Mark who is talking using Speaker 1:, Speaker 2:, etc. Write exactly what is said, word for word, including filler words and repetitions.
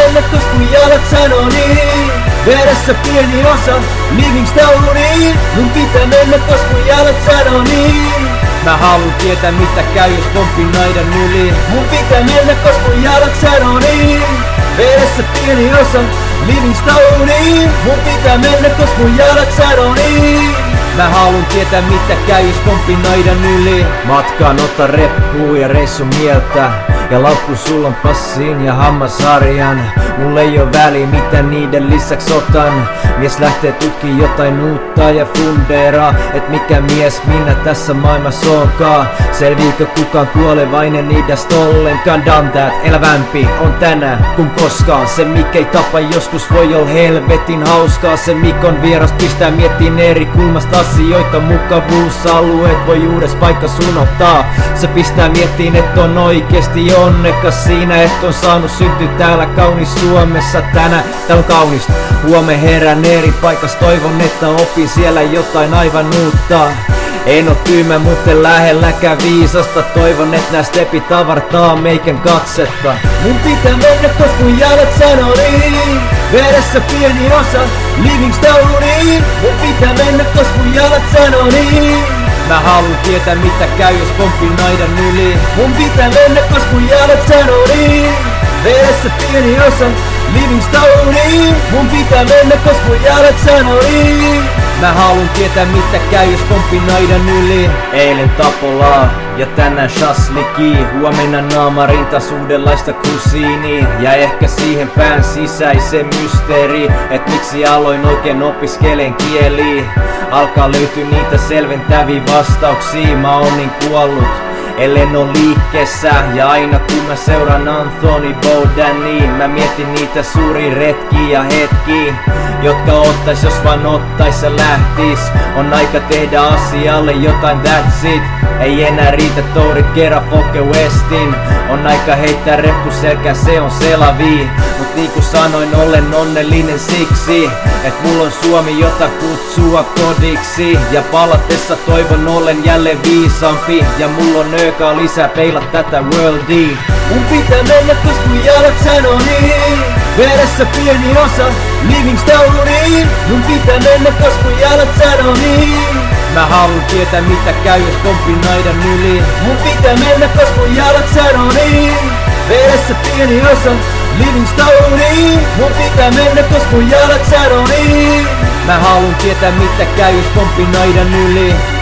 Speaker 1: mennä kos kun jalat sanoo niin. Veressä pieni osa, Living Story. Mun pitää mennä kos kun jalat sanoo niin.
Speaker 2: Mä haluun tietää mitä käy jos pomppin naidan yli.
Speaker 1: Mun pitää mennä kos kun jalat sanoo niin. Veressä pieni osa, Living Story. Mun pitää mennä kos kun jalat sanoo niin.
Speaker 2: Mä haluun tietää mitä käy jos pomppin naidan yli.
Speaker 3: Matkaan ota reppuu ja reissu mieltä. Ja laukku sulla on passin ja hammasharjan. Mulla ei oo väliä mitä niiden lisäks otan. Mies lähtee tutkii jotain uutta ja funderaa, et mikä mies minä tässä maailmassa onkaan. Selviikö kukaan kuolevainen idästä ollenkaan. Done that, elävämpi on tänään kun koskaan. Se mikä ei tapa joskus voi olla helvetin hauskaa. Se mikä on vieras pistää miettiin eri kulmasta asioita. Mukavuusalueet voi uudes paikkas unohtaa. Se pistää miettiin et on oikeesti onnekas siinä et on saanut syntyä täällä kaunis Suomessa tänään. Täällä on kaunista, huomen herään eri paikas. Toivon että opin siellä jotain aivan uutta. En oo tyymä mutten lähelläkään viisasta. Toivon et nää stepit avartaa meikän katsetta.
Speaker 1: Mun pitää mennä kos kun jalat sanoo niin. Veressä pieni osa, Living Story. Mun pitää mennä kos kun jalat sanoo niin.
Speaker 2: Mä haluun tietää mitä käy jos pomppin naidan yli.
Speaker 1: Mun pitää mennä kos kun jalat sanoo niin. Veressä pieni osa, Living Story. Mun pitää mennä kos kun jalat sanoo niin.
Speaker 2: Mä haluun tietää mitä käy jos pomppin naidan yli.
Speaker 3: Eilen tapolaa ja tänään shasliki. Huomenna naamarintas uudenlaista kusiini. Ja ehkä siihen pään sisäisen mysteeri, et miksi aloin oikein opiskelen kieliä. Alkaa löytyä niitä selventäviä vastauksia. Mä oon niin kuollut ellen oo liikkeessä. Ja aina kun mä seuraan Anthony Bourdain, mä mietin niitä suuria retkiä ja hetkiä, jotka ottais jos vaan ottais ja lähtis. On aika tehdä asialle jotain, that's it. Ei enää riitä tourit kerran Foke Westin. On aika heittää reppu selkää, se on selavi. Mut niinku sanoin olen onnellinen siksi, et mulla on Suomi jota kutsua kodiksi. Ja palatessa toivon ollen jälleen viisaampi. Ja mulla on öökaa lisää peila tätä worldia.
Speaker 1: Mun pitää mennä kos kun jalat sanoo niin. Veressä pieni osa, Living Story. Mun pitää mennä kos kun jalat sanoo niin.
Speaker 2: Mä haluun tietää mitä käy jos pomppin naidan yli.
Speaker 1: Mun pitää mennä kos kun jalat sanoo niin. Veressä pieni osa, Living Story. Mun pitää mennä kos kun jalat sanoo niin.
Speaker 2: Mä haluun tietää mitä käy jos pomppin naidan yli.